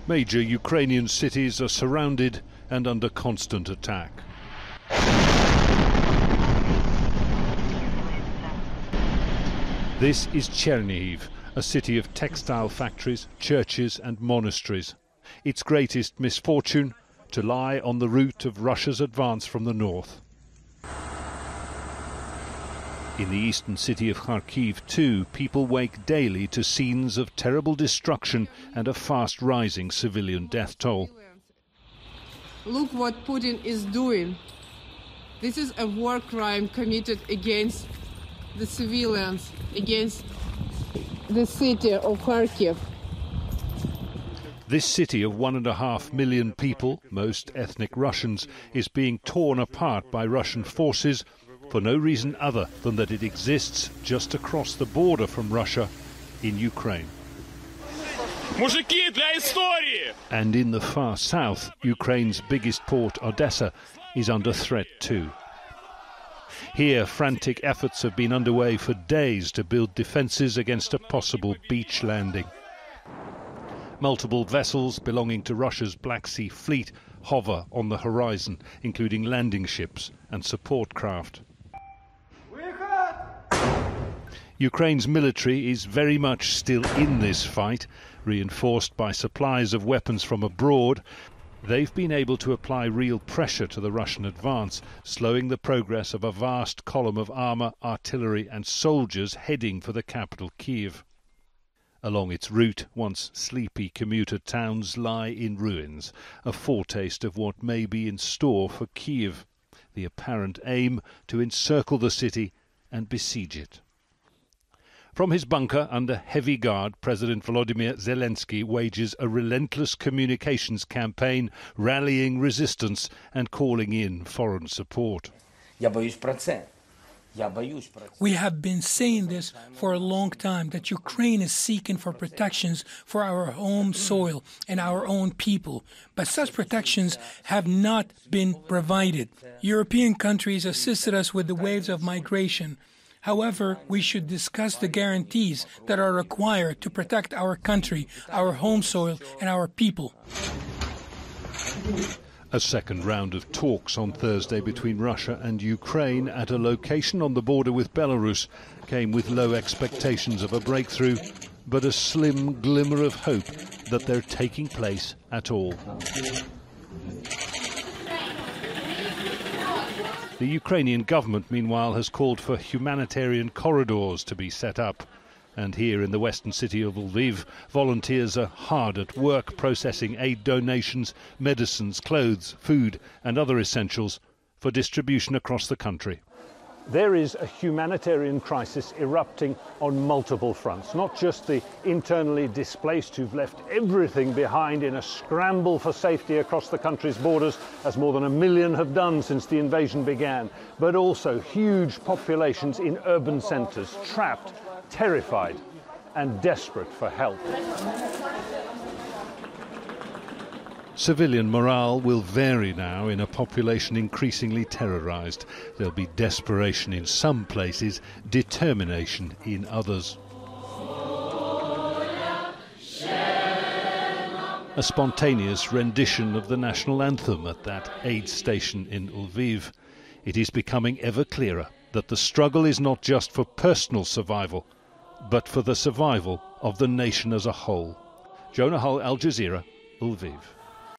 Major Ukrainian cities are surrounded and under constant attack. This is Chernihiv, a city of textile factories, churches and monasteries. Its greatest misfortune, to lie on the route of Russia's advance from the north. In the eastern city of Kharkiv too, people wake daily to scenes of terrible destruction and a fast-rising civilian death toll. Look what Putin is doing. This is a war crime committed against the civilians, against the city of Kharkiv. This city of 1.5 million people, most ethnic Russians, is being torn apart by Russian forces for no reason other than that it exists just across the border from Russia in Ukraine. And in the far south, Ukraine's biggest port, Odessa, is under threat too. Here, frantic efforts have been underway for days to build defences against a possible beach landing. Multiple vessels belonging to Russia's Black Sea Fleet hover on the horizon, including landing ships and support craft. Ukraine's military is very much still in this fight, reinforced by supplies of weapons from abroad. They've been able to apply real pressure to the Russian advance, slowing the progress of a vast column of armour, artillery and soldiers heading for the capital Kyiv. Along its route, once sleepy commuter towns lie in ruins, a foretaste of what may be in store for Kyiv, the apparent aim to encircle the city and besiege it. From his bunker under heavy guard, President Volodymyr Zelensky wages a relentless communications campaign, rallying resistance and calling in foreign support. We have been saying this for a long time, that Ukraine is seeking for protections for our home soil and our own people. But such protections have not been provided. European countries assisted us with the waves of migration. However, we should discuss the guarantees that are required to protect our country, our home soil, and our people. A second round of talks on Thursday between Russia and Ukraine at a location on the border with Belarus came with low expectations of a breakthrough, but a slim glimmer of hope that they're taking place at all. The Ukrainian government, meanwhile, has called for humanitarian corridors to be set up. And here in the western city of Lviv, volunteers are hard at work processing aid donations, medicines, clothes, food and other essentials for distribution across the country. There is a humanitarian crisis erupting on multiple fronts, not just the internally displaced who've left everything behind in a scramble for safety across the country's borders, as more than 1 million have done since the invasion began, but also huge populations in urban centres, trapped, terrified and desperate for help. Civilian morale will vary now in a population increasingly terrorised. There'll be desperation in some places, determination in others. A spontaneous rendition of the national anthem at that aid station in Lviv. It is becoming ever clearer that the struggle is not just for personal survival, but for the survival of the nation as a whole. Jonah Hull, Al Jazeera, Lviv.